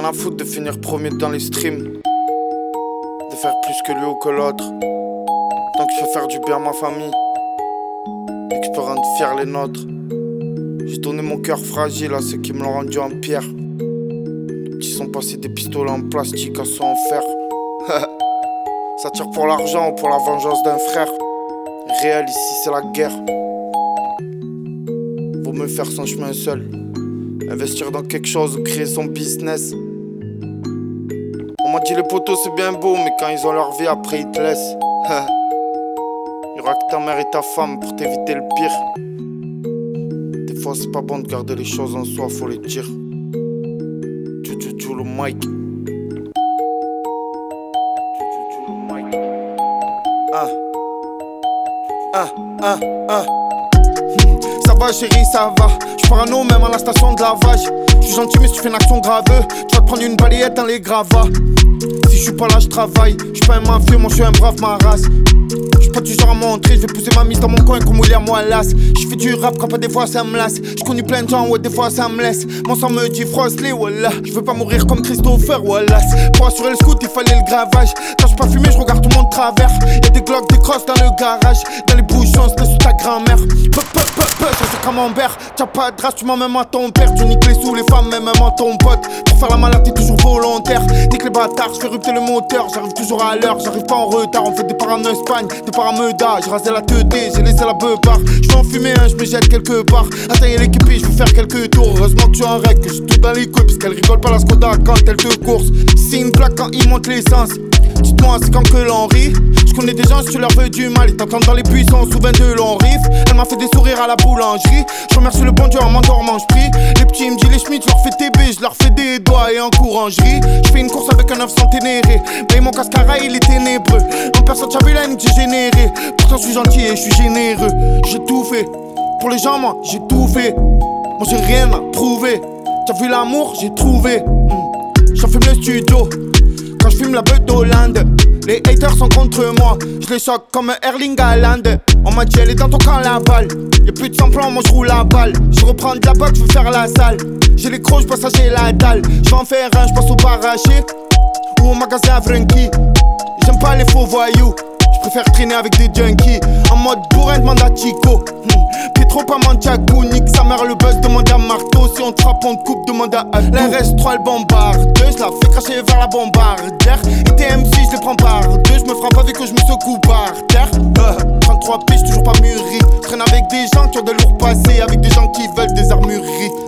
Rien à foutre de finir premier dans les streams, de faire plus que lui ou que l'autre. Tant que je fais faire du bien à ma famille et que je peux rendre fier les nôtres. J'ai donné mon cœur fragile à ceux qui me l'ont rendu en pierre. Les petits sont passés des pistolets en plastique à ceux en fer. Ça tire pour l'argent ou pour la vengeance d'un frère. Réel ici c'est la guerre. Vaut mieux faire son chemin seul, investir dans quelque chose ou créer son business. On m'a dit les potos c'est bien beau, mais quand ils ont leur vie après ils te laissent. Y'aura que ta mère et ta femme pour t'éviter le pire. Des fois c'est pas bon de garder les choses en soi, faut les dire. Le mic. Ça va chérie, ça va. J'suis parano même à la station de lavage. J'suis gentil mais si tu fais une action grave, tu vas te prendre une balayette dans les gravats. Si j'suis pas là j'travaille. J'suis pas un mafieux, moi j'suis un brave ma race. J'suis pas du genre à montrer, j'vais pousser ma mise dans mon coin comme William Wallace. J'fais du rap quand pas des fois ça me lasse. J'connu plein de gens, ouais des fois ça me laisse. Mon sang me dit Frostley, voilà. J'veux pas mourir comme Christopher Wallace. Pour assurer le scout il fallait le gravage. Quand j'suis pas fumé j'regarde tout le monde travers. Y'a des glocks, des crosses dans le garage. Dans les bouchons c'était sous ta grand-mère. Ça c'est camembert. T'as pas de race, tu m'en même à ton père. Tu niques les sous, les femmes, même à ton pote. Pour faire la malade t'es toujours volontaire. Nique les bâtards, j'fais rupter le moteur. J'arrive toujours à l'heure, j'arrive pas en retard. On fait des parts en Espagne, des parts à Meda. J'ai rasé la teutée, j'ai laissé la beubare. J'vais en fumer un, j'me jette quelque part. Attailler l'équipe et j'vais faire quelques tours. Heureusement que tu en règle, que j'ai tout dans les couilles. Parce qu'elle rigole pas la Skoda quand elle te course. C'est une plaque quand il monte l'essence. Dites-moi c'est quand que l'on rit. J'connais des gens si tu leur veux du mal. Ils t'entendent dans les buissons sous 22 longs riff. Elle m'a fait des sourires à la boulangerie. J'remercie le bon Dieu en m'endormant j'prie. Les petits me disent les schmitts, j'leur fais TB. J'leur fais des doigts et en courangerie. J'fais une course avec un 900 ténéré. Mais mon cascara il est ténébreux. En personne j'avais la nique j'ai généré. Pourtant j'suis gentil et j'suis généreux. J'ai tout fait. Pour les gens moi j'ai tout fait. Moi j'ai rien à prouver. T'as vu l'amour j'ai trouvé. J'en fume le studio. Quand j'fume la beuh d'Hollande, les haters sont contre moi. Je les choque comme Erling Haaland. On m'a dit elle est dans ton camp la balle. Y'a plus de sang-plan, moi j'roule la balle. Je reprends de la boxe, j'veux faire la salle. J'ai les crocs, j'passe à j'ai la dalle. J'vais en faire un, j'passe au paraché ou au magasin à Frankie. J'aime pas les faux voyous. J'préfère traîner avec des junkies. En mode bourrin, demande à Chico. Pietro pas Mantiago, nique sa mère le buzz, demande à Marteau. Si on te frappe, on te coupe, demande à l'RS3 le bombarde. Je la fais cracher vers la bombardière. Et TM6 je les prends par deux. Je me frappe avec eux, je me secoue par terre. 33 piges, toujours pas mûri. Traîne avec des gens qui ont de lourds passés. Avec des gens qui veulent des armureries.